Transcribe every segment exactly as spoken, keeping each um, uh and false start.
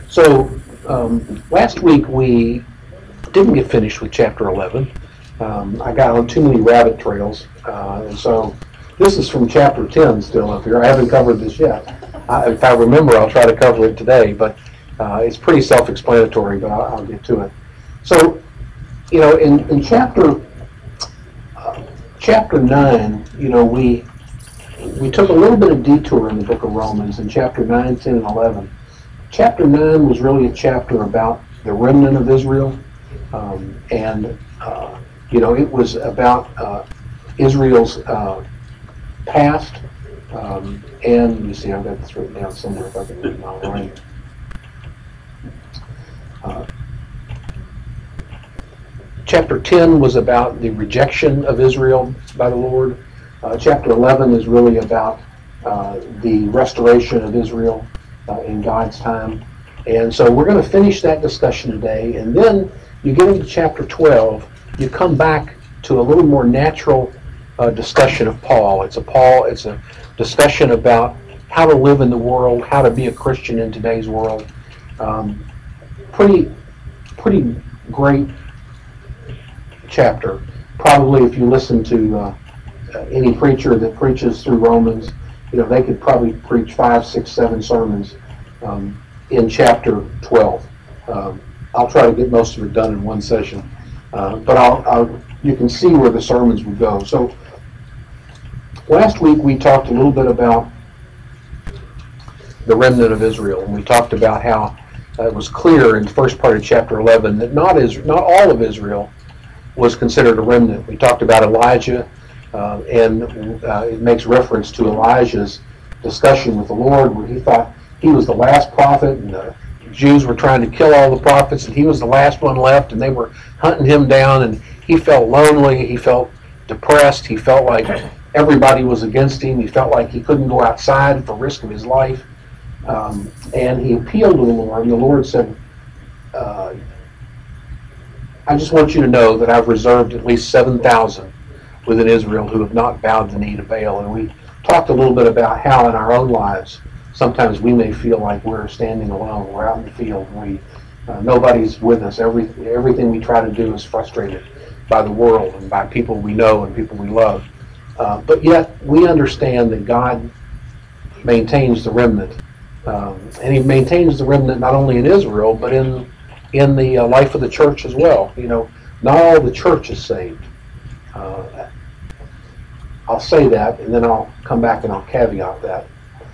So um, last week we didn't get finished with chapter eleven. Um, I got on too many rabbit trails, uh, and so this is from chapter ten still up here. I haven't covered this yet. I, if I remember, I'll try to cover it today, but uh, it's pretty self-explanatory, but I'll, I'll get to it. So, you know, in, in chapter uh, chapter nine, you know, we we took a little bit of detour in the book of Romans in chapter nine, ten, and eleven. Chapter nine was really a chapter about the remnant of Israel, um, and uh, you know, it was about uh, Israel's uh, past, um, and you see, I've got this written down somewhere if I can read my writing. Uh, chapter ten was about the rejection of Israel by the Lord. Uh, chapter eleven is really about uh, the restoration of Israel uh, in God's time. And so we're going to finish that discussion today, and then you get into chapter twelve, you come back to a little more natural uh, discussion of Paul. It's a Paul, it's a discussion about how to live in the world, how to be a Christian in today's world. Um, pretty, pretty great chapter. Probably if you listen to uh, any preacher that preaches through Romans, you know, they could probably preach five, six, seven sermons um, in chapter twelve. Um, I'll try to get most of it done in one session, uh, but I'll, I'll, you can see where the sermons would go. So last week we talked a little bit about the remnant of Israel, and we talked about how uh, it was clear in the first part of chapter eleven that not, Israel, not all of Israel was considered a remnant. We talked about Elijah, uh, and uh, it makes reference to Elijah's discussion with the Lord, where he thought he was the last prophet, and the Jews were trying to kill all the prophets, and he was the last one left, and they were hunting him down, and he felt lonely, he felt depressed, he felt like everybody was against him, he felt like he couldn't go outside for risk of his life, um, and he appealed to the Lord, and the Lord said, uh, I just want you to know that I've reserved at least seven thousand within Israel who have not bowed the knee to Baal. And we talked a little bit about how in our own lives sometimes we may feel like we're standing alone. We're out in the field. We uh, nobody's with us. Every everything we try to do is frustrated by the world and by people we know and people we love. Uh, but yet we understand that God maintains the remnant, um, and He maintains the remnant not only in Israel but in in the uh, life of the church as well. You know, not all the church is saved. Uh, I'll say that, and then I'll come back and I'll caveat that.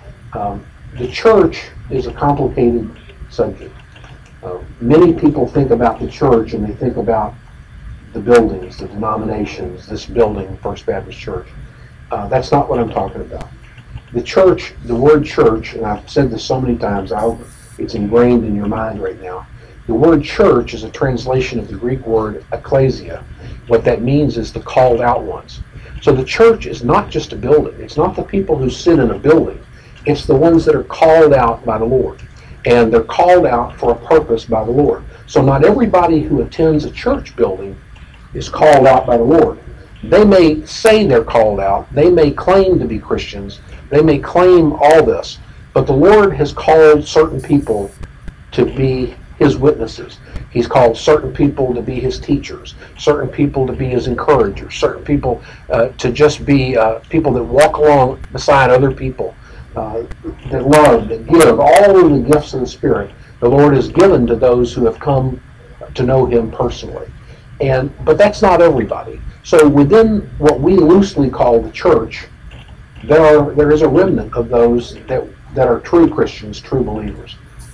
Um, the church is a complicated subject. Uh, many people think about the church and they think about the buildings, the denominations, this building, First Baptist Church. Uh, that's not what I'm talking about. The church, the word church, and I've said this so many times, I hope it's ingrained in your mind right now. The word church is a translation of the Greek word ecclesia. What that means is the called out ones. So the church is not just a building. It's not the people who sit in a building. It's the ones that are called out by the Lord. And they're called out for a purpose by the Lord. So not everybody who attends a church building is called out by the Lord. They may say they're called out. They may claim to be Christians. They may claim all this. But the Lord has called certain people to be His witnesses. He's called certain people to be His teachers, certain people to be His encouragers, certain people uh, to just be uh, people that walk along beside other people, uh, that love, that give, all of the gifts of the Spirit the Lord has given to those who have come to know Him personally. And but that's not everybody. So within what we loosely call the church, there are there is a remnant of those that that are true Christians, true believers.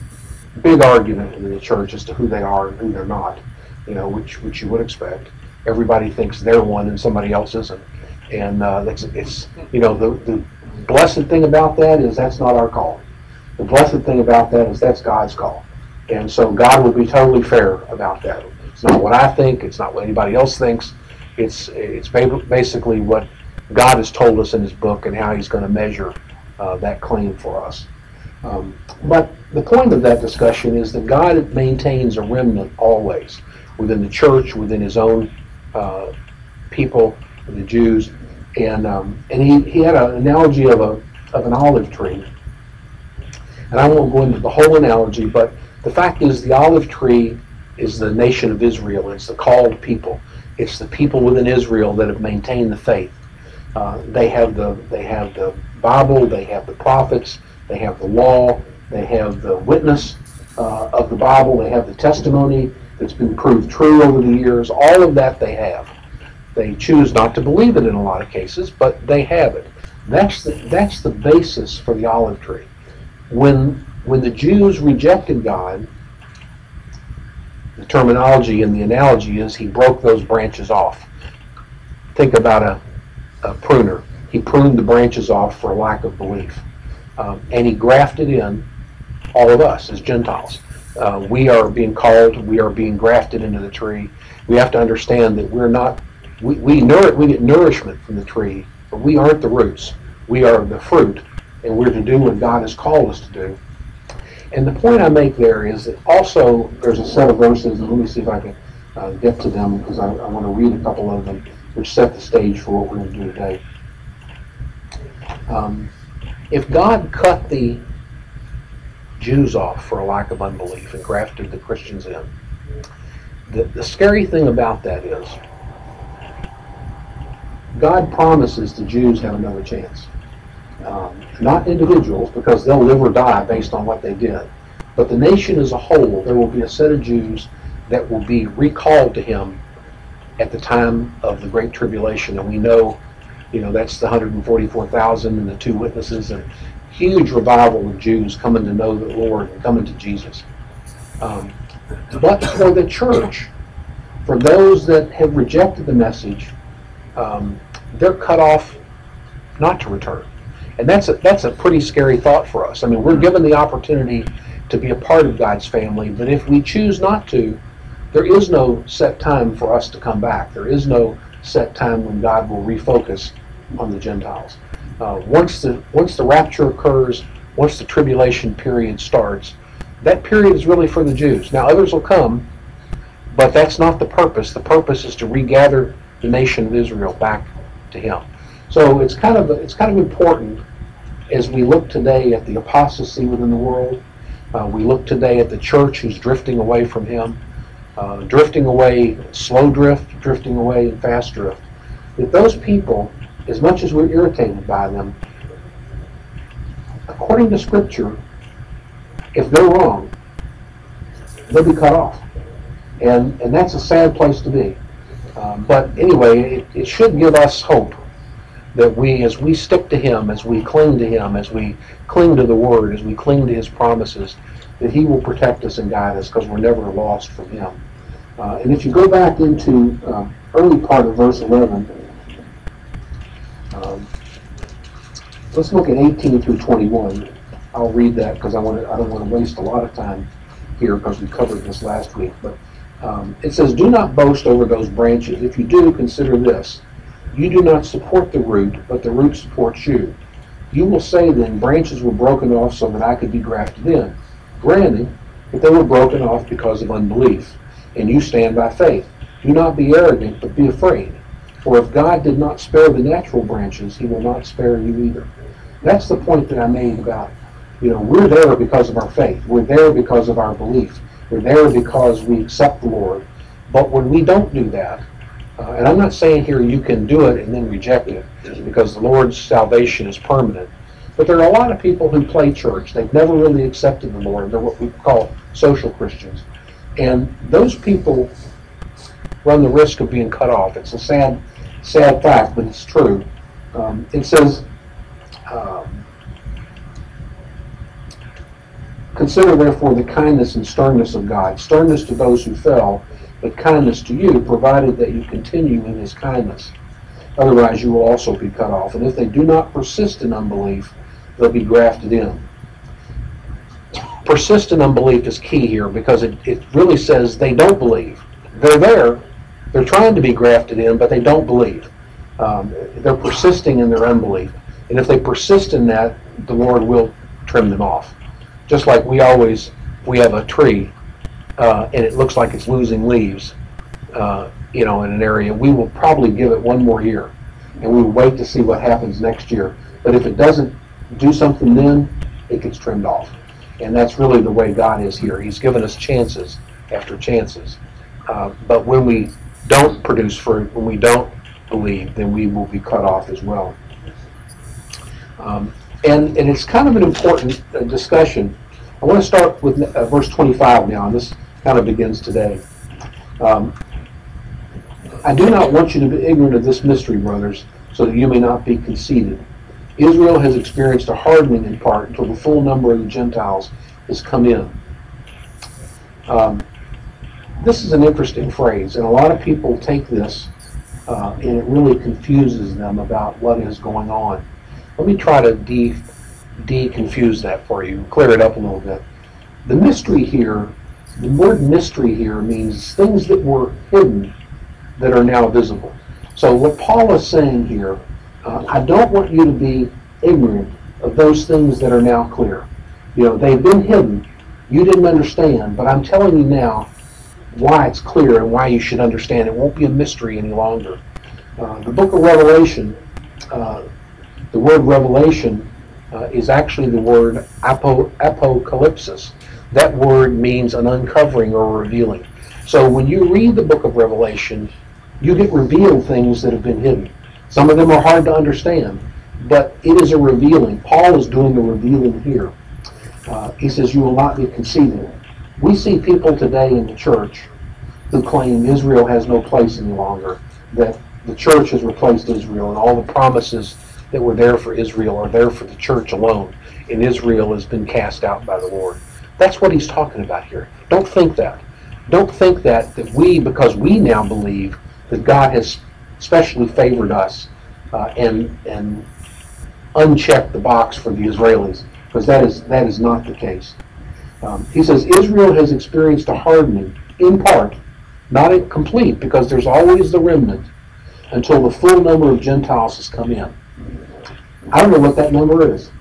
Big argument in the church as to who they are and who they're not, you know, which which you would expect. Everybody thinks they're one and somebody else isn't, and uh, that's it's you know the the blessed thing about that is that's not our call. The blessed thing about that is that's God's call, and so God will be totally fair about that. It's not what I think. It's not what anybody else thinks. It's it's basically what God has told us in His book and how He's going to measure uh, that claim for us. Um, but the point of that discussion is that God maintains a remnant always within the church, within His own uh, people, the Jews, and um, and he, he had an analogy of a of an olive tree, and I won't go into the whole analogy, but the fact is, the olive tree is the nation of Israel. It's the called people. It's the people within Israel that have maintained the faith. Uh, they have the they have the Bible. They have the prophets. They have the law. They have the witness uh, of the Bible. They have the testimony that's been proved true over the years. All of that they have. They choose not to believe it in a lot of cases, but they have it. That's the that's the basis for the olive tree. When when the Jews rejected God, the terminology and the analogy is he broke those branches off. Think about a, a pruner. He pruned the branches off for a lack of belief. Um, and he grafted in all of us as Gentiles. Uh, we are being called, we are being grafted into the tree. We have to understand that we're not, we, we, nour- we get nourishment from the tree, but we aren't the roots. We are the fruit, and we're to do what God has called us to do. And the point I make there is that also there's a set of verses, and let me see if I can uh, get to them, because I, I want to read a couple of them, which set the stage for what we're going to do today. Um, if God cut the Jews off for a lack of unbelief and grafted the Christians in, the, the scary thing about that is God promises the Jews have another chance. Um, not individuals, because they'll live or die based on what they did, but the nation as a whole. There will be a set of Jews that will be recalled to him at the time of the Great Tribulation, and we know, you know, that's the one hundred forty-four thousand and the two witnesses, and huge revival of Jews coming to know the Lord and coming to Jesus. Um, but for the church, for those that have rejected the message, um, they're cut off not to return. And that's a, that's a pretty scary thought for us. I mean, we're given the opportunity to be a part of God's family, but if we choose not to, there is no set time for us to come back. There is no set time when God will refocus on the Gentiles. Uh, once the once the rapture occurs, once the tribulation period starts, that period is really for the Jews. Now, others will come, but that's not the purpose. The purpose is to regather the nation of Israel back to Him. So it's kind of it's kind of important as we look today at the apostasy within the world. Uh, we look today at the church who's drifting away from Him, uh, drifting away, slow drift, drifting away, and fast drift. That those people, as much as we're irritated by them, according to Scripture, if they're wrong, they'll be cut off, and and that's a sad place to be. Um, but anyway, it, it should give us hope that we, as we stick to Him, as we cling to Him, as we cling to the Word, as we cling to His promises, that He will protect us and guide us, because we're never lost from Him. Uh, and if you go back into uh, early part of verse eleven, um, let's look at eighteen through twenty-one. I'll read that because I want to, I don't want to waste a lot of time here, because we covered this last week. But um, it says, "Do not boast over those branches. If you do, consider this. You do not support the root, but the root supports you. You will say then, branches were broken off so that I could be grafted in. Granted, but they were broken off because of unbelief, and you stand by faith. Do not be arrogant, but be afraid. For if God did not spare the natural branches, He will not spare you either." That's the point that I made about, you know, we're there because of our faith. We're there because of our belief. We're there because we accept the Lord. But when we don't do that, Uh, and I'm not saying here you can do it and then reject it, because the Lord's salvation is permanent. But there are a lot of people who play church. They've never really accepted the Lord. They're what we call social Christians. And those people run the risk of being cut off. It's a sad, sad fact, but it's true. Um, it says, um, "Consider therefore the kindness and sternness of God. Sternness to those who fell, but kindness to you, provided that you continue in His kindness. Otherwise you will also be cut off. And if they do not persist in unbelief, they'll be grafted in." Persistent unbelief is key here, because it, it really says they don't believe. They're there, they're trying to be grafted in, but they don't believe. Um, they're persisting in their unbelief. And if they persist in that, the Lord will trim them off. Just like we always, we have a tree, Uh, and it looks like it's losing leaves, uh, you know, in an area, we will probably give it one more year, and we will wait to see what happens next year. But if it doesn't do something then, it gets trimmed off. And that's really the way God is here. He's given us chances after chances. Uh, but when we don't produce fruit, when we don't believe, then we will be cut off as well. Um, and, and it's kind of an important uh, discussion. I want to start with uh, verse twenty-five now, and this kind of begins today. Um, I do not want you to be ignorant of this mystery, brothers, so that you may not be conceited. Israel has experienced a hardening in part until the full number of the Gentiles has come in. Um, this is an interesting phrase, and a lot of people take this uh, and it really confuses them about what is going on. Let me try to de de-confuse that for you, clear it up a little bit. The mystery here, the word mystery here means things that were hidden that are now visible. So what Paul is saying here, uh, I don't want you to be ignorant of those things that are now clear. You know, they've been hidden. You didn't understand, but I'm telling you now why it's clear and why you should understand. It won't be a mystery any longer. Uh, the book of Revelation, uh, the word revelation uh, is actually the word apo, apocalypsis. That word means an uncovering or revealing. So when you read the book of Revelation, you get revealed things that have been hidden. Some of them are hard to understand, but it is a revealing. Paul is doing the revealing here. Uh, he says, you will not be conceited. We see people today in the church who claim Israel has no place any longer, that the church has replaced Israel, and all the promises that were there for Israel are there for the church alone, and Israel has been cast out by the Lord. That's what he's talking about here. Don't think that. Don't think that, that we, because we now believe that God has specially favored us uh, and, and unchecked the box for the Israelis, because that is, that is not the case. Um, he says, Israel has experienced a hardening, in part, not complete, because there's always the remnant, until the full number of Gentiles has come in. I don't know what that number is.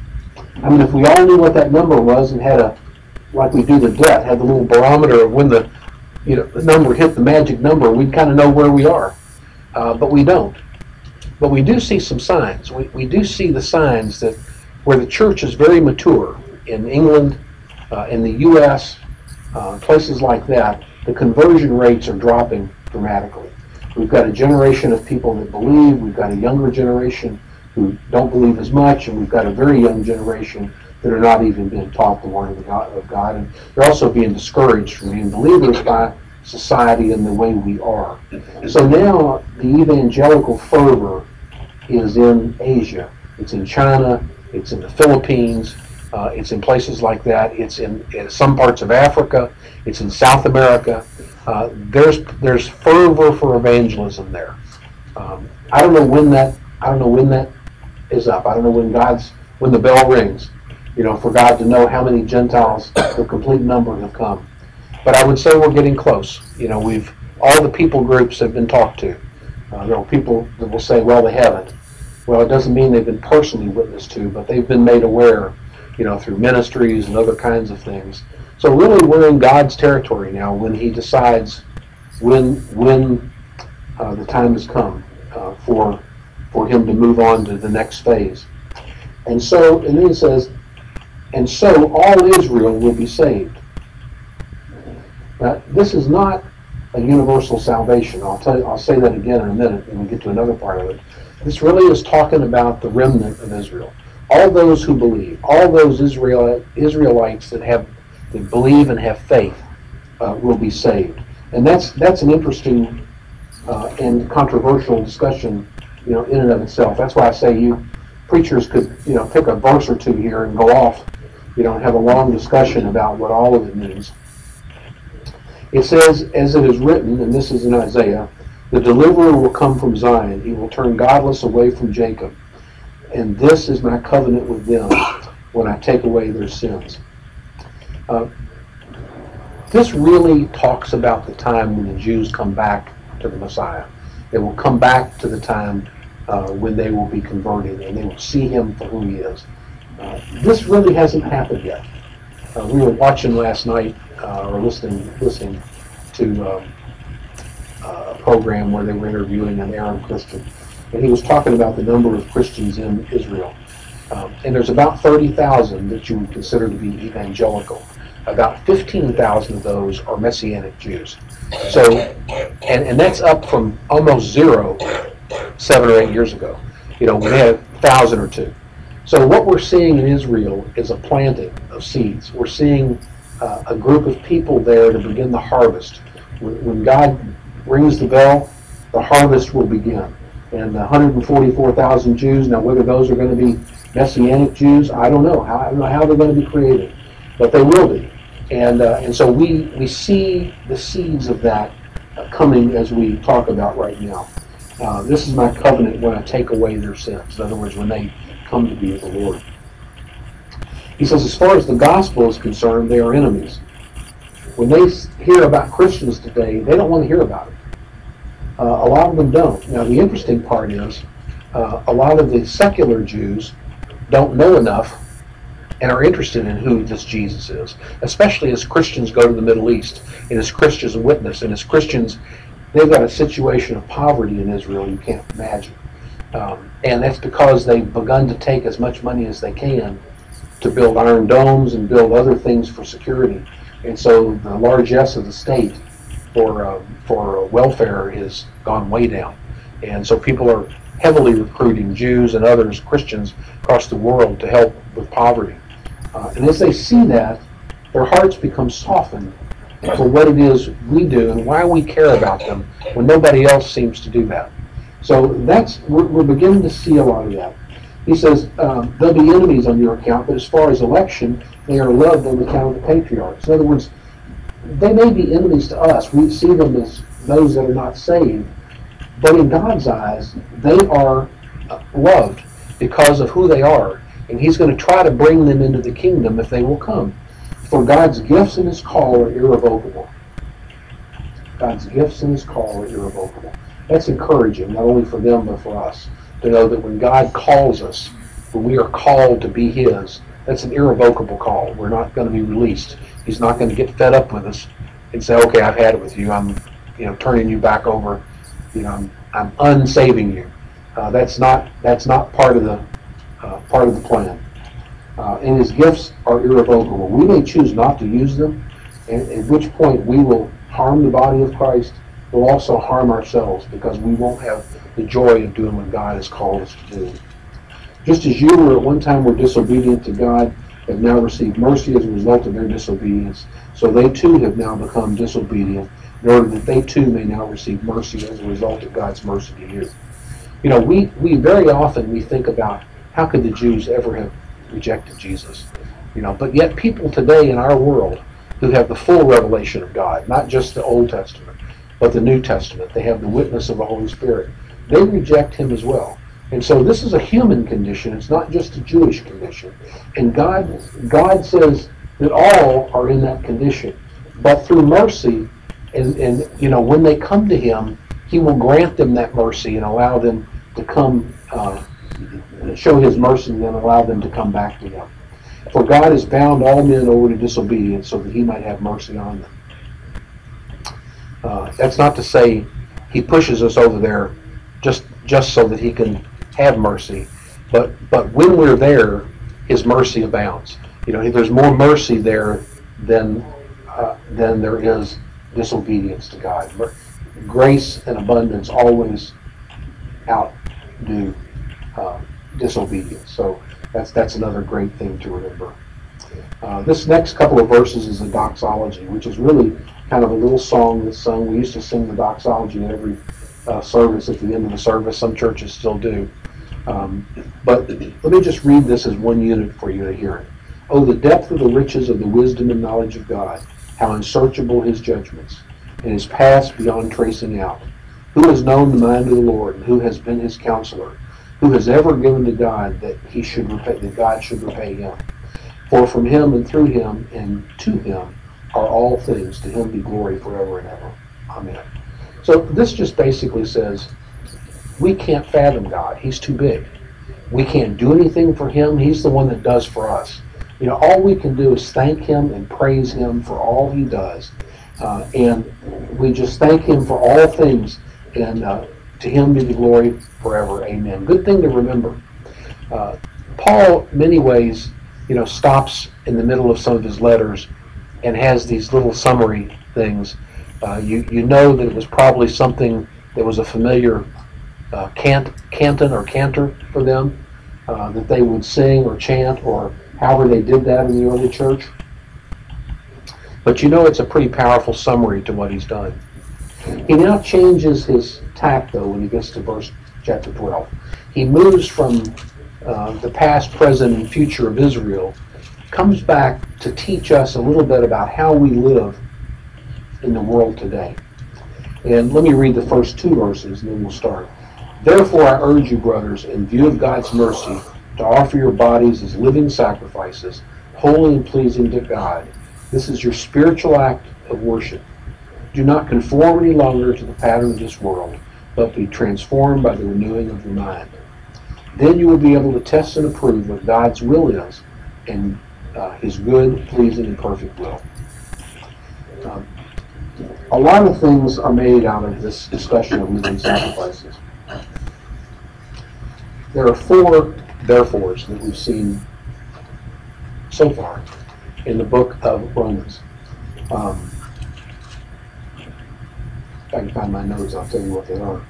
I mean, if we all knew what that number was and had a, like we do the debt, had the little barometer of when the, you know, the number hit the magic number, we'd kind of know where we are. Uh, but we don't. But we do see some signs. We, we do see the signs that where the church is very mature in England, uh, in the U S, uh, places like that, the conversion rates are dropping dramatically. We've got a generation of people that believe. We've got a younger generation who don't believe as much, and we've got a very young generation that are not even being taught the Word of God. Of God. And they're also being discouraged from being believers by society and the way we are. So now the evangelical fervor is in Asia. It's in China. It's in the Philippines. Uh, it's in places like that. It's in, in some parts of Africa. It's in South America. Uh, there's there's fervor for evangelism there. Um, I don't know when that I don't know when that is up. I don't know when God's when the bell rings, you know, for God to know how many Gentiles, the complete number, have come. But I would say we're getting close. You know, we've all the people groups have been talked to. Uh, there are people that will say, well, they haven't. Well, it doesn't mean they've been personally witnessed to, but they've been made aware, you know, through ministries and other kinds of things. So really, we're in God's territory now when He decides when when uh, the time has come uh, for for Him to move on to the next phase. And so, and then it says, and so all Israel will be saved. Now, this is not a universal salvation. I'll tell you, I'll say that again in a minute when we get to another part of it. This really is talking about the remnant of Israel. All those who believe, all those Israel, Israelites that have that believe and have faith uh, will be saved. And that's that's an interesting uh, and controversial discussion, you know, in and of itself. That's why I say you preachers could, you know, pick a verse or two here and go off, you know, and have a long discussion about what all of it means. It says, as it is written, and this is in Isaiah, the deliverer will come from Zion. He will turn godless away from Jacob. And this is my covenant with them when I take away their sins. Uh, this really talks about the time when the Jews come back to the Messiah. They will come back to the time uh, when they will be converted and they will see Him for who He is. Uh, this really hasn't happened yet. Uh, we were watching last night uh, or listening listening to um, uh, a program where they were interviewing an Arab Christian, and he was talking about the number of Christians in Israel. Um, and there's about thirty thousand that you would consider to be evangelical. About fifteen thousand of those are Messianic Jews. So, and, and that's up from almost zero seven or eight years ago. You know, we had a thousand or two. So what we're seeing in Israel is a planting of seeds. We're seeing uh, a group of people there to begin the harvest. When, when God rings the bell, the harvest will begin. And one hundred forty-four thousand Jews, now whether those are going to be Messianic Jews, I don't know. How, I don't know how they're going to be created, but they will be. And uh, and so we, we see the seeds of that uh, coming as we talk about right now. Uh, this is my covenant when I take away their sins. In other words, when they come to be with the Lord. He says, as far as the gospel is concerned, they are enemies. When they hear about Christians today, they don't want to hear about it. Uh, a lot of them don't. Now, the interesting part is uh, a lot of the secular Jews don't know enough and are interested in who this Jesus is, especially as Christians go to the Middle East and as Christians witness. And as Christians, they've got a situation of poverty in Israel you can't imagine. Um, and that's because they've begun to take as much money as they can to build iron domes and build other things for security. And so the largesse of the state for uh, for welfare has gone way down. And so people are heavily recruiting Jews and others, Christians, across the world to help with poverty. Uh, and as they see that, their hearts become softened for what it is we do and why we care about them when nobody else seems to do that. So that's we're, we're beginning to see a lot of that. He says um, they'll be enemies on your account, but as far as election, they are loved on account of the patriarchs. In other words, they may be enemies to us. We see them as those that are not saved, but in God's eyes, they are loved because of who they are, and He's going to try to bring them into the kingdom if they will come. For God's gifts and His call are irrevocable. God's gifts and His call are irrevocable. That's encouraging, not only for them, but for us, to know that when God calls us, when we are called to be His, that's an irrevocable call. We're not going to be released. He's not going to get fed up with us and say, okay, I've had it with you. I'm you know, turning you back over. You know, I'm, I'm unsaving you. Uh, that's not that's not part of the uh, part of the plan. Uh, and His gifts are irrevocable. We may choose not to use them, and at which point we will harm the body of Christ. We'll also harm ourselves because we won't have the joy of doing what God has called us to do. Just as you were at one time were disobedient to God, have now received mercy as a result of their disobedience, so they too have now become disobedient, in order that they too may now receive mercy as a result of God's mercy to you. You know, we, we very often we think about how could the Jews ever have rejected Jesus? You know, but yet people today in our world who have the full revelation of God, not just the Old Testament, but the New Testament, they have the witness of the Holy Spirit. They reject Him as well. And so this is a human condition. It's not just a Jewish condition. And God, God says that all are in that condition. But through mercy, and, and you know, when they come to Him, He will grant them that mercy and allow them to come, uh, show His mercy and then allow them to come back to Him. For God has bound all men over to disobedience so that He might have mercy on them. Uh, that's not to say He pushes us over there just just so that He can have mercy, but but when we're there, His mercy abounds. You know, there's more mercy there than uh, than there is disobedience to God. Grace and abundance always outdo uh, disobedience. So that's that's another great thing to remember. Uh, this next couple of verses is a doxology, which is really kind of a little song that's sung. We used to sing the doxology in every uh, service at the end of the service. Some churches still do. Um, but let me just read this as one unit for you to hear it. Oh, the depth of the riches of the wisdom and knowledge of God, how unsearchable His judgments, and His paths beyond tracing out. Who has known the mind of the Lord, and who has been His counselor? Who has ever given to God that He should repay, that God should repay him? For from Him and through Him and to Him are all things. To Him be glory forever and ever. Amen. So this just basically says we can't fathom God. He's too big. We can't do anything for Him. He's the one that does for us. You know, all we can do is thank Him and praise Him for all He does. Uh, and we just thank Him for all things. And uh, to Him be the glory forever. Amen. Good thing to remember. Uh, Paul, in many ways, you know, stops in the middle of some of his letters and has these little summary things. Uh, you you know that it was probably something that was a familiar uh, cant, canton or cantor for them, uh, that they would sing or chant or however they did that in the early church. But you know it's a pretty powerful summary to what he's done. He now changes his tack, though, when he gets to verse chapter twelve. He moves from uh, the past, present, and future of Israel, comes back to teach us a little bit about how we live in the world today. And let me read the first two verses, and then we'll start. Therefore, I urge you, brothers, in view of God's mercy, to offer your bodies as living sacrifices, holy and pleasing to God. This is your spiritual act of worship. Do not conform any longer to the pattern of this world, but be transformed by the renewing of your mind. Then you will be able to test and approve what God's will is, and uh, his good, pleasing, and perfect will. Um, a lot of things are made out of this discussion of living sacrifices. There are four therefores that we've seen so far in the book of Romans. Um, if I can find my notes, I'll tell you what they are.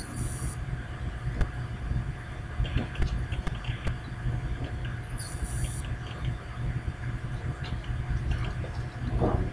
Um,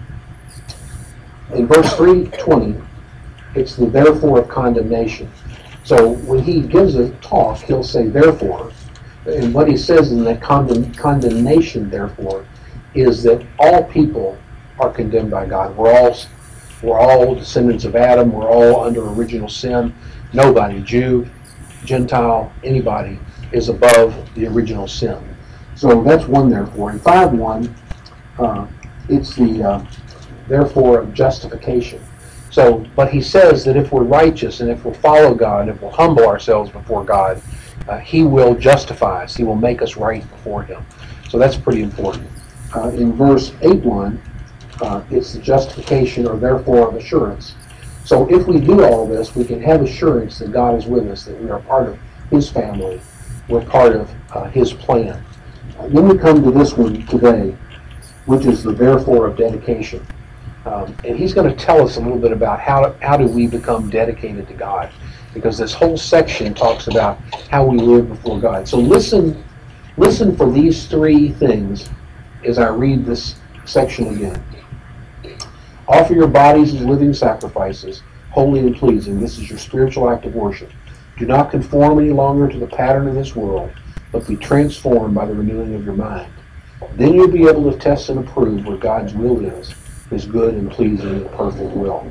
in verse three twenty, it's the therefore of condemnation. So when he gives a talk, he'll say therefore, and what he says in that condemn, condemnation, therefore, is that all people are condemned by God. We're all we're all descendants of Adam. We're all under original sin. Nobody, Jew, Gentile, anybody, is above the original sin. So that's one therefore. In five one, uh, it's the uh, therefore of justification. So, but he says that if we're righteous and if we'll follow God, if we'll humble ourselves before God, uh, he will justify us. He will make us right before him. So that's pretty important. Uh, in verse eight one, uh, it's the justification or therefore of assurance. So if we do all this, we can have assurance that God is with us, that we are part of his family, we're part of uh, his plan. Uh, then we come to this one today, which is the therefore of dedication. Um, and he's going to tell us a little bit about how, how do we become dedicated to God, because this whole section talks about how we live before God. So listen, listen for these three things as I read this section again. Offer your bodies as living sacrifices, holy and pleasing. This is your spiritual act of worship. Do not conform any longer to the pattern of this world, but be transformed by the renewing of your mind. Then you'll be able to test and approve what God's will is, his good and pleasing and perfect will.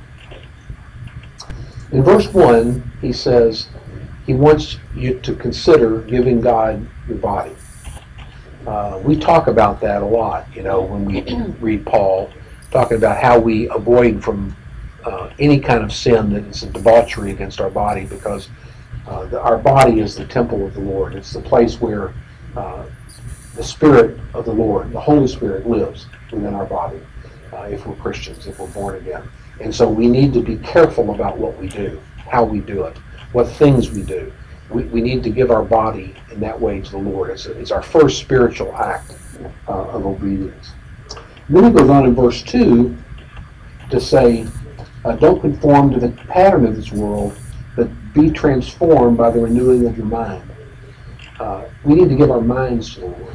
In verse one, he says he wants you to consider giving God your body. Uh, we talk about that a lot, you know, when we read Paul, talking about how we avoid from uh, any kind of sin that is a debauchery against our body, because uh, the, our body is the temple of the Lord. It's the place where uh, the Spirit of the Lord, the Holy Spirit, lives within our body. Uh, if we're Christians, if we're born again. And so we need to be careful about what we do, how we do it, what things we do. We, we need to give our body in that way to the Lord. It's, a, it's our first spiritual act uh, of obedience. And then he goes on in verse two to say, uh, don't conform to the pattern of this world, but be transformed by the renewing of your mind. Uh, we need to give our minds to the Lord.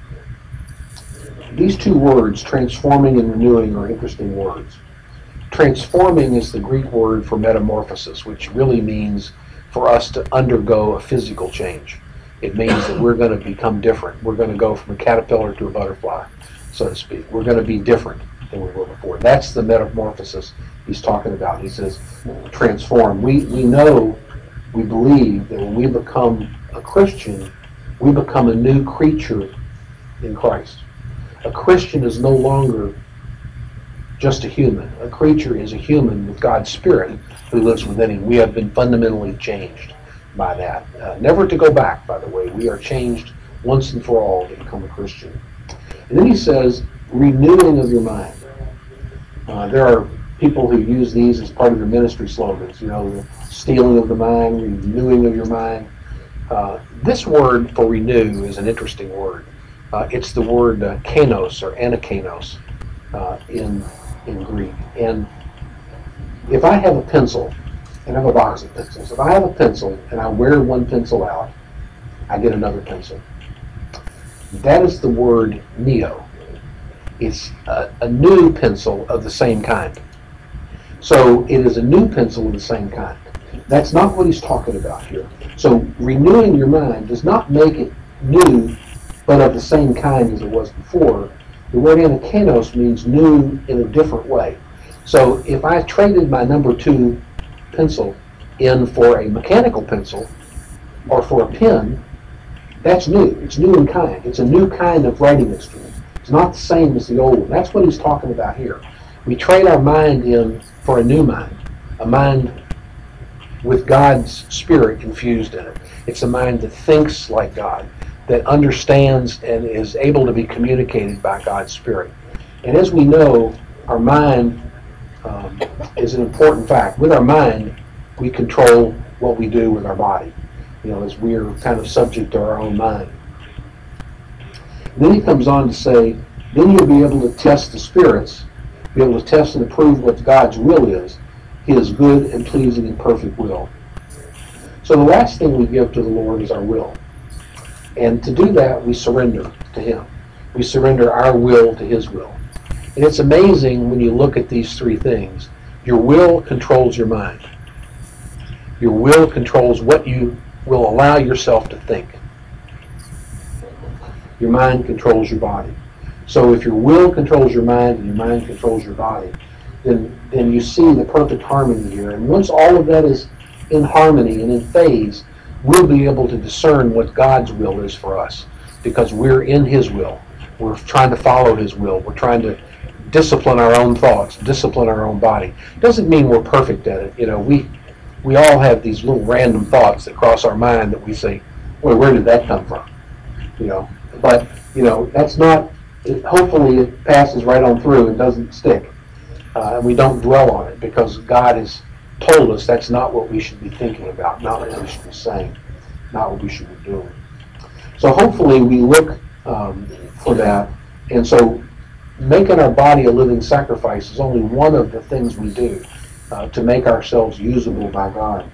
These two words, transforming and renewing, are interesting words. Transforming is the Greek word for metamorphosis, which really means for us to undergo a physical change. It means that we're going to become different. We're going to go from a caterpillar to a butterfly, so to speak. We're going to be different than we were before. That's the metamorphosis he's talking about. He says transform. We, we know, we believe that when we become a Christian, we become a new creature in Christ. A Christian is no longer just a human. A creature is a human with God's Spirit who lives within him. We have been fundamentally changed by that. Uh, never to go back, by the way. We are changed once and for all to become a Christian. And then he says, renewing of your mind. Uh, there are people who use these as part of their ministry slogans, you know, the stealing of the mind, renewing of your mind. Uh, this word for renew is an interesting word. Uh, it's the word uh, kanos or anakanos uh, in in Greek. And if I have a pencil, and I have a box of pencils, if I have a pencil and I wear one pencil out, I get another pencil. That is the word neo. It's a, a new pencil of the same kind. So it is a new pencil of the same kind. That's not what he's talking about here. So renewing your mind does not make it new, but of the same kind as it was before. The word anakanos means new in a different way. So if I traded my number two pencil in for a mechanical pencil or for a pen, that's new. It's new in kind. It's a new kind of writing instrument. It's not the same as the old one. That's what he's talking about here. We trade our mind in for a new mind, a mind with God's Spirit infused in it. It's a mind that thinks like God, that understands and is able to be communicated by God's Spirit. And as we know, our mind um, is an important fact. With our mind, we control what we do with our body, you know, as we're kind of subject to our own mind. And then he comes on to say, then you'll be able to test the spirits, be able to test and approve what God's will is, his good and pleasing and perfect will. So the last thing we give to the Lord is our will. And to do that, we surrender to him. We surrender our will to his will. And it's amazing when you look at these three things. Your will controls your mind. Your will controls what you will allow yourself to think. Your mind controls your body. So if your will controls your mind and your mind controls your body, then, then you see the perfect harmony here. And once all of that is in harmony and in phase, we'll be able to discern what God's will is for us, because we're in his will. We're trying to follow his will. We're trying to discipline our own thoughts, discipline our own body. Doesn't mean we're perfect at it. You know, we we all have these little random thoughts that cross our mind that we say, well, where did that come from? You know, but, you know, that's not, it, hopefully it passes right on through and doesn't stick. Uh, and we don't dwell on it, because God has told us that's not what we should be thinking about, not what we should be saying, not what we should be doing. So hopefully we look um, for that. And so making our body a living sacrifice is only one of the things we do uh, to make ourselves usable by God.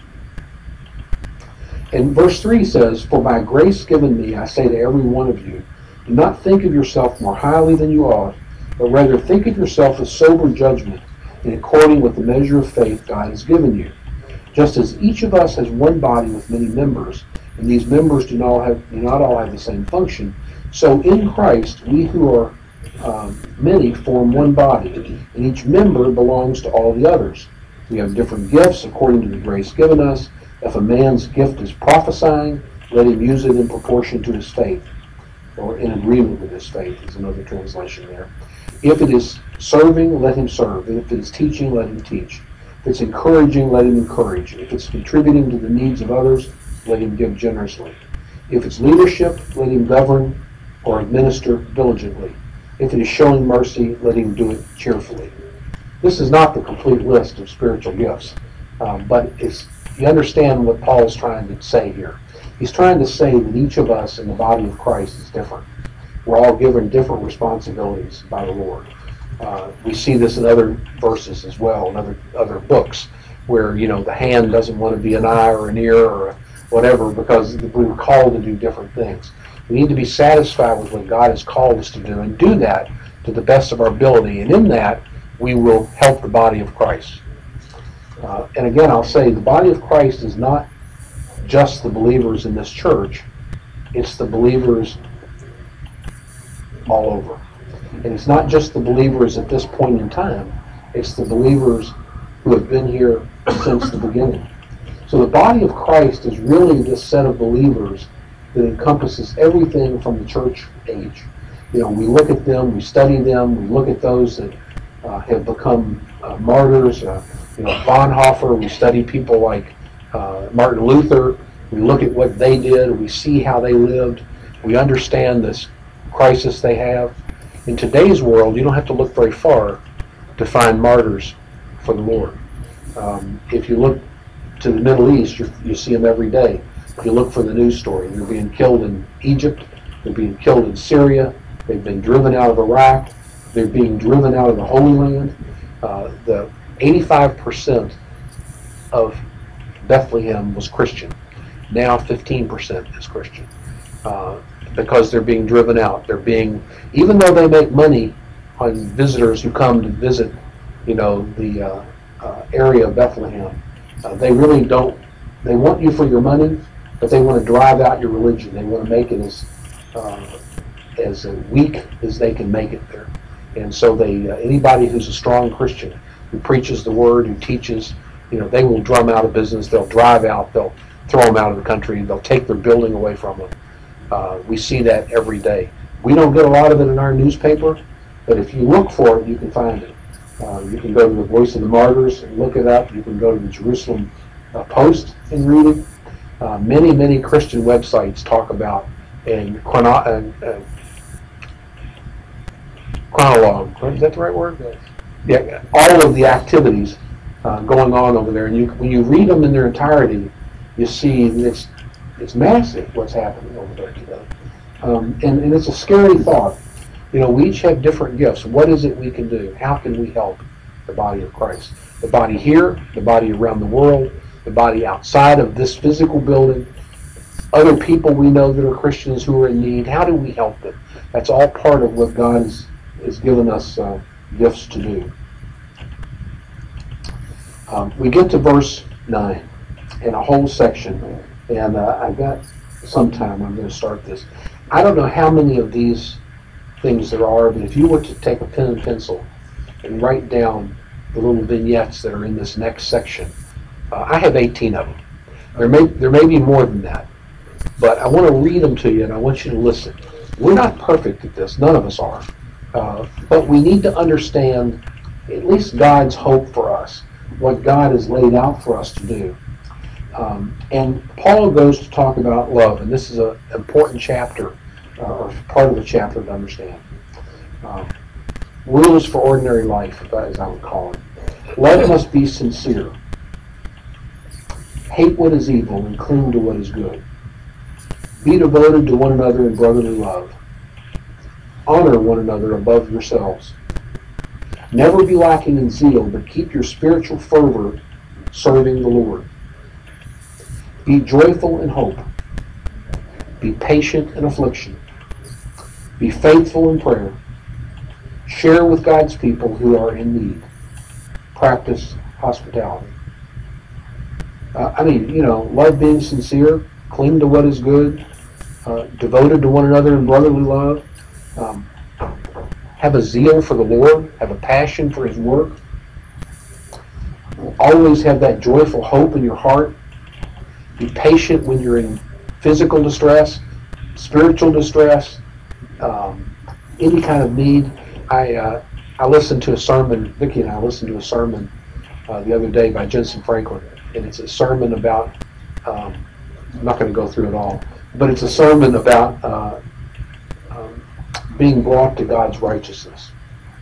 And verse three says, for by grace given me, I say to every one of you, do not think of yourself more highly than you ought, but rather think of yourself with sober judgment, in according with the measure of faith God has given you. Just as each of us has one body with many members, and these members do not, have, do not all have the same function, so in Christ we who are um, many form one body, and each member belongs to all the others. We have different gifts according to the grace given us. If a man's gift is prophesying, let him use it in proportion to his faith, or in agreement with his faith is another translation there. If it is serving, let him serve. If it is teaching, let him teach. If it's encouraging, let him encourage. If it's contributing to the needs of others, let him give generously. If it's leadership, let him govern or administer diligently. If it is showing mercy, let him do it cheerfully. This is not the complete list of spiritual gifts, um, but it's, you understand what Paul's trying to say here. He's trying to say that each of us in the body of Christ is different. We're all given different responsibilities by the Lord. Uh, we see this in other verses as well, in other, other books, where, you know, the hand doesn't want to be an eye or an ear or a whatever, because we were called to do different things. We need to be satisfied with what God has called us to do, and do that to the best of our ability. And in that, we will help the body of Christ. Uh, and again, I'll say the body of Christ is not just the believers in this church. It's the believers all over. And it's not just the believers at this point in time. It's the believers who have been here since the beginning. So the body of Christ is really this set of believers that encompasses everything from the church age. You know, we look at them, we study them, we look at those that uh, have become uh, martyrs. Uh, you know, Bonhoeffer, we study people like uh, Martin Luther. We look at what they did, we see how they lived, we understand this crisis they have. In today's world, you don't have to look very far to find martyrs for the Lord. Um, if you look to the Middle East, you, you see them every day. If you look for the news story, they're being killed in Egypt, they're being killed in Syria, they've been driven out of Iraq, they're being driven out of the Holy Land. Uh, the eighty-five percent of Bethlehem was Christian. Now fifteen percent is Christian. Uh, because they're being driven out. They're being, even though they make money on visitors who come to visit, you know, the uh, uh, area of Bethlehem, uh, they really don't, they want you for your money, but they want to drive out your religion. They want to make it as uh, as weak as they can make it there. And so they, uh, anybody who's a strong Christian, who preaches the word, who teaches, you know, they will drum out of business. They'll drive out. They'll throw them out of the country. They'll take their building away from them. Uh, we see that every day. We don't get a lot of it in our newspaper, but if you look for it, you can find it. Uh, you can go to the Voice of the Martyrs and look it up. You can go to the Jerusalem uh, Post and read it. Uh, many, many Christian websites talk about, and chrono- uh, uh, chronologue, is that the right word? Yeah, all of the activities uh, going on over there. And you, when you read them in their entirety, you see that it's It's massive what's happening over there today. Um, and, and it's a scary thought. You know, we each have different gifts. What is it we can do? How can we help the body of Christ? The body here, the body around the world, the body outside of this physical building, other people we know that are Christians who are in need. How do we help them? That's all part of what God has, has given us uh, gifts to do. Um, we get to verse nine and a whole section. And uh, I've got some time, I'm going to start this. I don't know how many of these things there are, but if you were to take a pen and pencil and write down the little vignettes that are in this next section, uh, I have eighteen of them. There may, there may be more than that, but I want to read them to you and I want you to listen. We're not perfect at this, none of us are, uh, but we need to understand at least God's hope for us, what God has laid out for us to do. Um, and Paul goes to talk about love, and this is an important chapter, uh, or part of the chapter to understand. Um, rules for ordinary life, as I would call it. Love must be sincere. Hate what is evil and cling to what is good. Be devoted to one another in brotherly love. Honor one another above yourselves. Never be lacking in zeal, but keep your spiritual fervor serving the Lord. Be joyful in hope. Be patient in affliction. Be faithful in prayer. Share with God's people who are in need. Practice hospitality. Uh, I mean, you know, love being sincere, cling to what is good, uh, devoted to one another in brotherly love, um, have a zeal for the Lord, have a passion for His work, always have that joyful hope in your heart. Be patient when you're in physical distress, spiritual distress, um, any kind of need. I uh, I listened to a sermon, Vicki and I listened to a sermon uh, the other day by Jensen Franklin, and it's a sermon about, um, I'm not going to go through it all, but it's a sermon about uh, um, being brought to God's righteousness.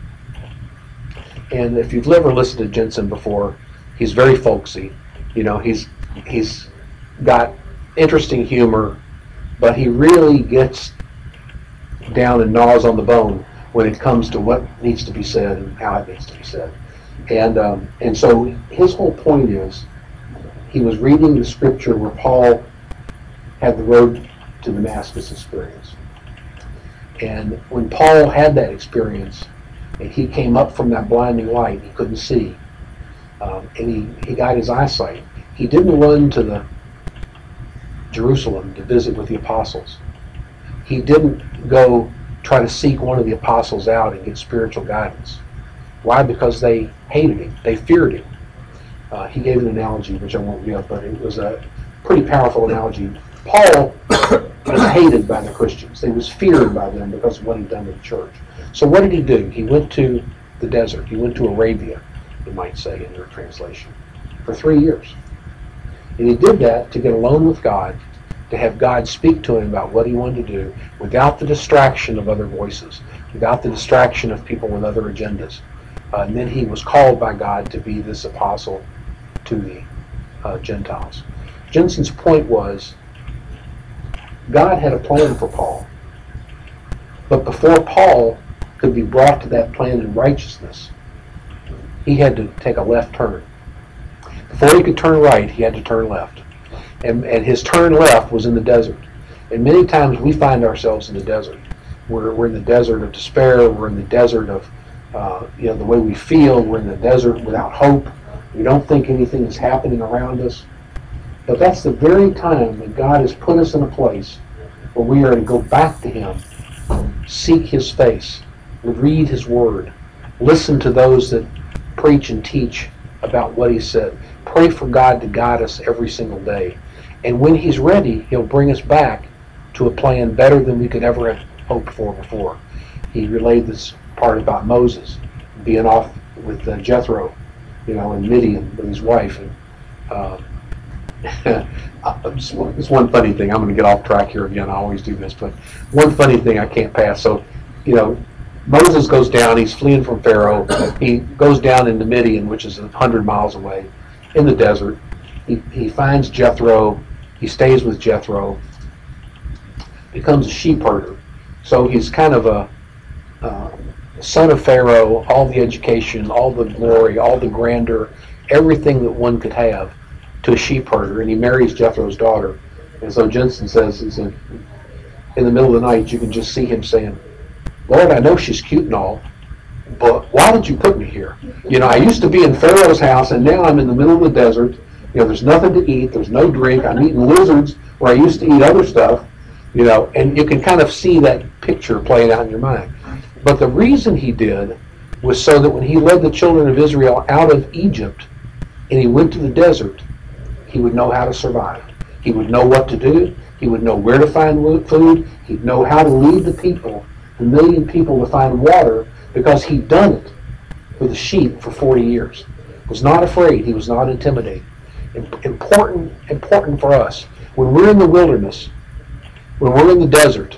And if you've ever listened to Jensen before, he's very folksy. You know, he's he's got interesting humor, but he really gets down and gnaws on the bone when it comes to what needs to be said and how it needs to be said. And um, and so his whole point is, he was reading the scripture where Paul had the road to Damascus experience. And when Paul had that experience, and he came up from that blinding light, he couldn't see, um, and he, he got his eyesight. He didn't run to the Jerusalem to visit with the apostles. He didn't go try to seek one of the apostles out and get spiritual guidance. Why? Because they hated him. They feared him. Uh, he gave an analogy, which I won't give, but it was a pretty powerful analogy. Paul was hated by the Christians. He was feared by them because of what he'd done to the church. So what did he do? He went to the desert. He went to Arabia, you might say in your translation, for three years. And he did that to get alone with God, to have God speak to him about what he wanted to do without the distraction of other voices, without the distraction of people with other agendas. Uh, and then he was called by God to be this apostle to the uh, Gentiles. Jensen's point was, God had a plan for Paul. But before Paul could be brought to that plan in righteousness, he had to take a left turn. Before he could turn right, he had to turn left. And, and his turn left was in the desert. And many times we find ourselves in the desert. We're, we're in the desert of despair. We're in the desert of uh, you know, the way we feel. We're in the desert without hope. We don't think anything is happening around us. But that's the very time that God has put us in a place where we are to go back to Him, seek His face, read His Word, listen to those that preach and teach about what He said. Pray for God to guide us every single day. And when He's ready, He'll bring us back to a plan better than we could ever have hoped for before. He relayed this part about Moses being off with uh, Jethro, you know, in Midian with his wife. And uh, it's one funny thing. I'm going to get off track here again. I always do this, but one funny thing I can't pass. So, you know, Moses goes down. He's fleeing from Pharaoh. He goes down into Midian, which is a hundred miles away, in the desert. He he finds Jethro. He stays with Jethro. Becomes a sheep herder. So he's kind of a uh, son of Pharaoh. All the education, all the glory, all the grandeur, everything that one could have, to a sheep herder. And he marries Jethro's daughter. And so Jensen says, he said, in the middle of the night, you can just see him saying, "Lord, I know she's cute and all, but why did you put me here? You know, I used to be in Pharaoh's house, and now I'm in the middle of the desert. You know, there's nothing to eat. There's no drink. I'm eating lizards where I used to eat other stuff." You know, and you can kind of see that picture playing out in your mind. But the reason he did was so that when he led the children of Israel out of Egypt and he went to the desert, he would know how to survive. He would know what to do. He would know where to find food. He'd know how to lead the people, the million people, to find water, because he'd done it for the sheep for forty years. He was not afraid. He was not intimidated. Important, important for us. When we're in the wilderness, when we're in the desert,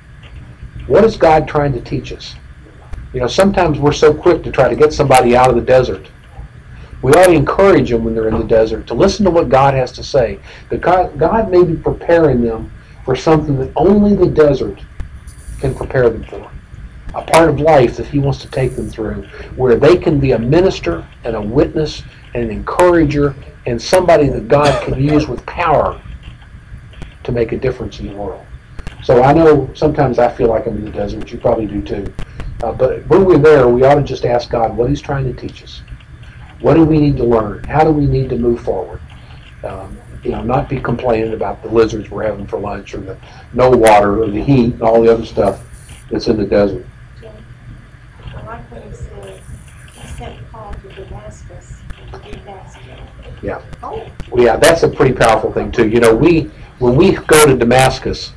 what is God trying to teach us? You know, sometimes we're so quick to try to get somebody out of the desert. We ought to encourage them when they're in the desert to listen to what God has to say. That God, God may be preparing them for something that only the desert can prepare them for. A part of life that He wants to take them through, where they can be a minister and a witness and an encourager and somebody that God can use with power to make a difference in the world. So I know sometimes I feel like I'm in the desert. You probably do too. Uh, but when we're there, we ought to just ask God what He's trying to teach us. What do we need to learn? How do we need to move forward? Um, you know, not be complaining about the lizards we're having for lunch, or the no water, or the heat, and all the other stuff that's in the desert. I like what He says. He sent Paul to Damascus to be master. Yeah. Oh. Well, yeah, that's a pretty powerful thing too. You know, we when we go to Damascus,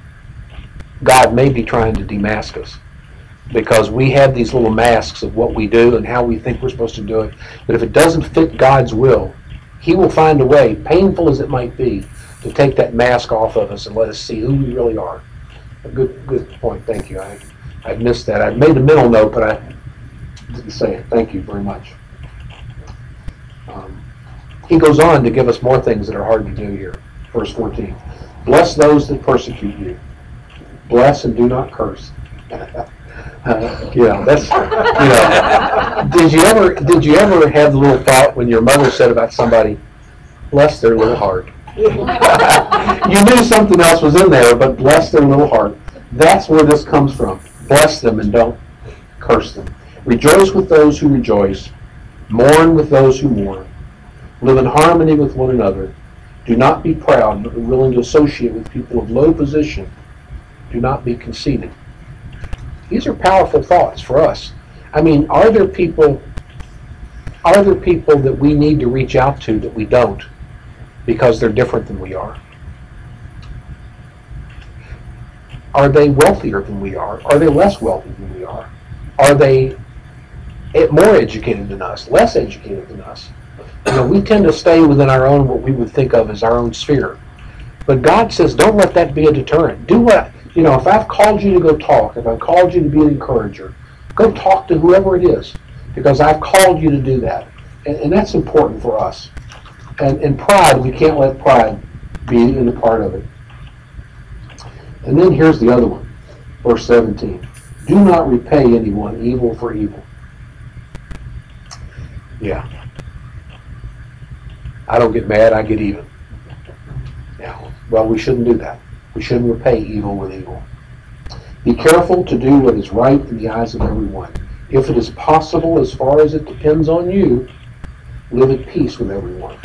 God may be trying to demask us, because we have these little masks of what we do and how we think we're supposed to do it. But if it doesn't fit God's will, He will find a way, painful as it might be, to take that mask off of us and let us see who we really are. A good, good point. Thank you. I, I missed that. I made a mental note, but I didn't say it. Thank you very much. Um, he goes on to give us more things that are hard to do here. Verse fourteen. Bless those that persecute you. Bless and do not curse. Uh, you know, that's, you know, did you ever, did you ever have the little thought when your mother said about somebody, bless their little heart? You knew something else was in there, but bless their little heart. That's where this comes from. Bless them and don't curse them. Rejoice with those who rejoice. Mourn with those who mourn. Live in harmony with one another. Do not be proud, but be willing to associate with people of low position. Do not be conceited. These are powerful thoughts for us. I mean, are there people, are there people that we need to reach out to that we don't because they're different than we are? Are they wealthier than we are? Are they less wealthy than we are? Are they more educated than us, less educated than us? You know, we tend to stay within our own, what we would think of as our own sphere. But God says, don't let that be a deterrent. Do what, you know, if I've called you to go talk, if I've called you to be an encourager, go talk to whoever it is, because I've called you to do that. And, and that's important for us. And, and pride, we can't let pride be in a part of it. And then here's the other one, verse seventeen. Do not repay anyone evil for evil. Yeah. I don't get mad, I get even. Yeah. Well, we shouldn't do that. We shouldn't repay evil with evil. Be careful to do what is right in the eyes of everyone. If it is possible, as far as it depends on you, live at peace with everyone.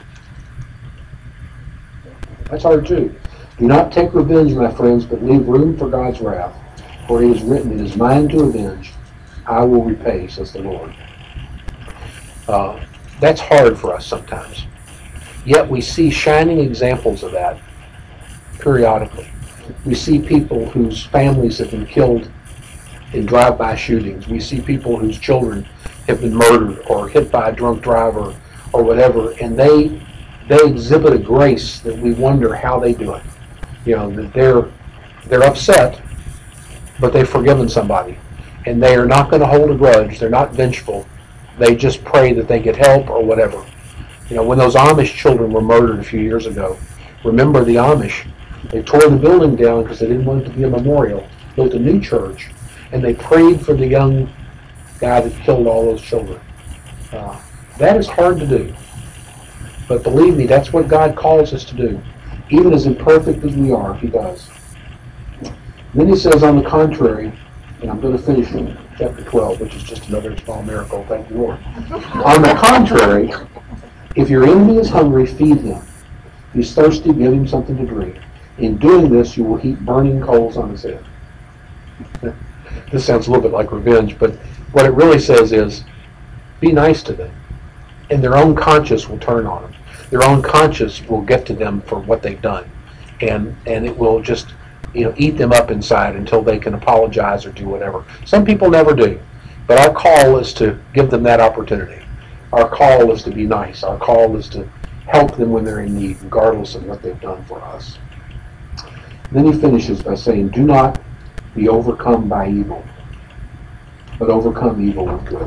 That's hard too. Do not take revenge, my friends, but leave room for God's wrath. For it is written, it is mine to avenge. I will repay, says the Lord. Uh, that's hard for us sometimes. Yet we see shining examples of that periodically. We see people whose families have been killed in drive-by shootings. We see people whose children have been murdered or hit by a drunk driver or whatever, and they they exhibit a grace that we wonder how they do it. You know, that they're they're upset, but they've forgiven somebody, and they are not going to hold a grudge. They're not vengeful. They just pray that they get help or whatever. You know, when those Amish children were murdered a few years ago, remember the Amish? They tore the building down because they didn't want it to be a memorial, built a new church, and they prayed for the young guy that killed all those children. Uh, that is hard to do. But believe me, that's what God calls us to do. Even as imperfect as we are, He does. Then He says, on the contrary, and I'm going to finish in chapter twelve, which is just another small miracle, thank you, Lord. On the contrary, if your enemy is hungry, feed him. If he's thirsty, give him something to drink. In doing this, you will heap burning coals on his head. This sounds a little bit like revenge, but what it really says is, be nice to them, and their own conscience will turn on them. Their own conscience will get to them for what they've done, and and it will just, you know, eat them up inside until they can apologize or do whatever. Some people never do, but our call is to give them that opportunity. Our call is to be nice. Our call is to help them when they're in need, regardless of what they've done for us. Then he finishes by saying, do not be overcome by evil, but overcome evil with good.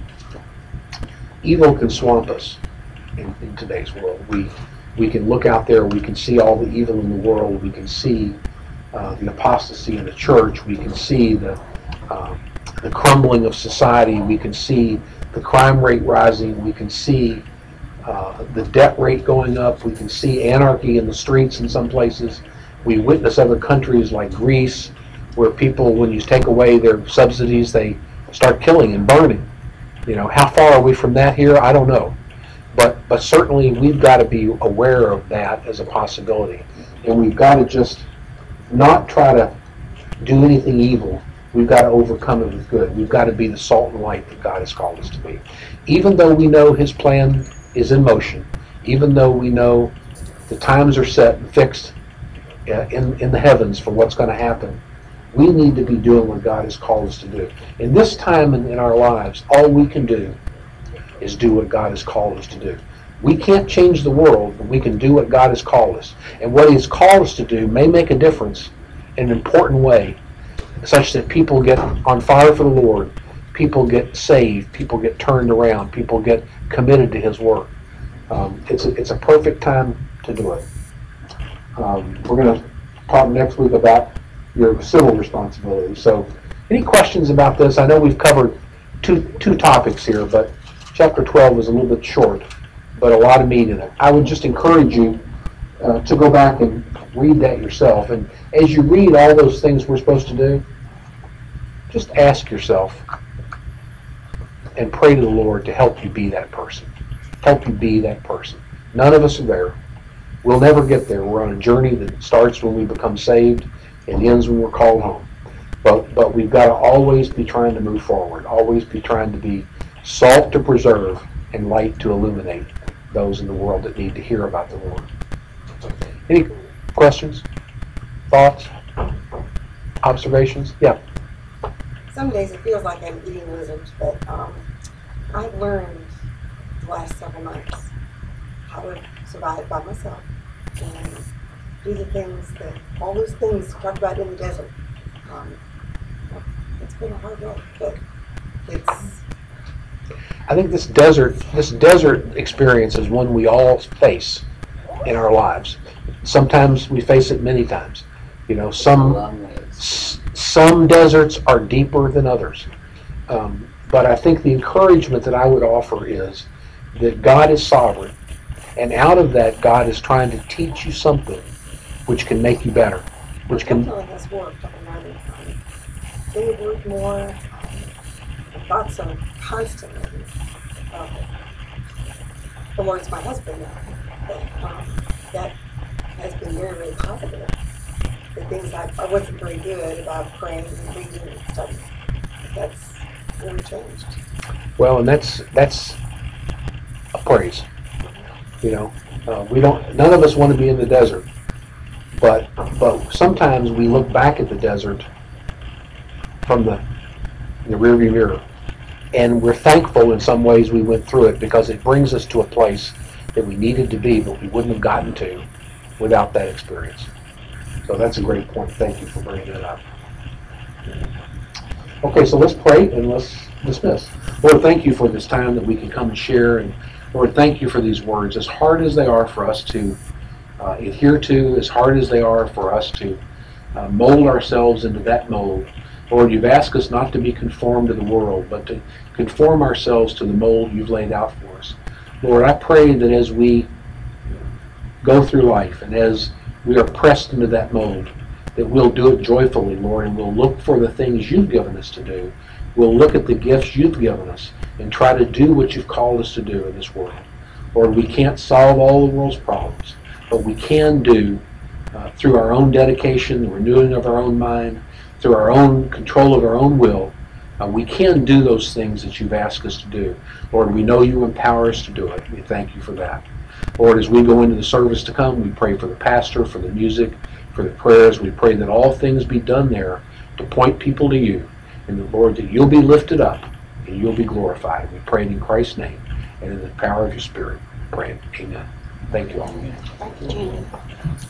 Evil can swamp us in, in today's world. We we can look out there, we can see all the evil in the world, we can see uh, the apostasy in the church, we can see the, uh, the crumbling of society, we can see the crime rate rising, we can see uh, the debt rate going up, we can see anarchy in the streets in some places. We witness other countries like Greece, where people, when you take away their subsidies, they start killing and burning. You know, how far are we from that here? I don't know. But but certainly we've got to be aware of that as a possibility. And we've got to just not try to do anything evil. We've got to overcome it with good. We've got to be the salt and light that God has called us to be. Even though we know His plan is in motion, even though we know the times are set and fixed uh, in, in the heavens for what's going to happen, we need to be doing what God has called us to do. In this time in, in our lives, all we can do is do what God has called us to do. We can't change the world, but we can do what God has called us. And what He has called us to do may make a difference in an important way, such that people get on fire for the Lord, people get saved, people get turned around, people get committed to His work. Um, it's, a, it's a perfect time to do it. Um, we're going to talk next week about your civil responsibilities. So any questions about this? I know we've covered two two topics here, but chapter twelve is a little bit short, but a lot of meat in it. I would just encourage you uh, to go back and read that yourself. And as you read all those things we're supposed to do, just ask yourself and pray to the Lord to help you be that person. Help you be that person. None of us are there. We'll never get there. We're on a journey that starts when we become saved and ends when we're called home. But but we've got to always be trying to move forward, always be trying to be salt to preserve and light to illuminate those in the world that need to hear about the Lord. Any questions, thoughts, observations? Yeah. Some days it feels like I'm eating lizards, but um, I've learned the last several months how to survive by myself and do the things that, all those things talked about in the desert. Um, it's been a hard road, but it's... I think this desert, this desert experience is one we all face in our lives. Sometimes we face it many times. You know, A some long ways. s- some deserts are deeper than others. Um, but I think the encouragement that I would offer is that God is sovereign, and out of that, God is trying to teach you something which can make you better, which can. Definitely has worked on the northern front. They would work more, um, I thought so, constantly. Um, from words my husband now, but um, that has been very, very positive. The things I, I wasn't very good about praying and reading and studying, that's really changed. Well, and that's that's a praise. You know, uh, we don't. None of us want to be in the desert, but but sometimes we look back at the desert from the the rearview mirror, and we're thankful in some ways we went through it because it brings us to a place that we needed to be, but we wouldn't have gotten to without that experience. So that's a great point. Thank you for bringing that up. Okay, so let's pray and let's dismiss. Lord, thank you for this time that we can come and share. And Lord, thank you for these words. As hard as they are for us to uh, adhere to, as hard as they are for us to uh, mold ourselves into that mold, Lord, you've asked us not to be conformed to the world, but to conform ourselves to the mold you've laid out for us. Lord, I pray that as we go through life and as we are pressed into that mold, that we'll do it joyfully, Lord, and we'll look for the things you've given us to do. We'll look at the gifts you've given us and try to do what you've called us to do in this world. Lord, we can't solve all the world's problems, but we can do, uh, through our own dedication, the renewing of our own mind, through our own control of our own will, uh, we can do those things that you've asked us to do. Lord, we know you empower us to do it. We thank you for that. Lord, as we go into the service to come, we pray for the pastor, for the music, for the prayers. We pray that all things be done there to point people to you. And the Lord, that you'll be lifted up and you'll be glorified. We pray it in Christ's name and in the power of your Spirit. Pray it. Amen. Thank you all. Thank you, Gene.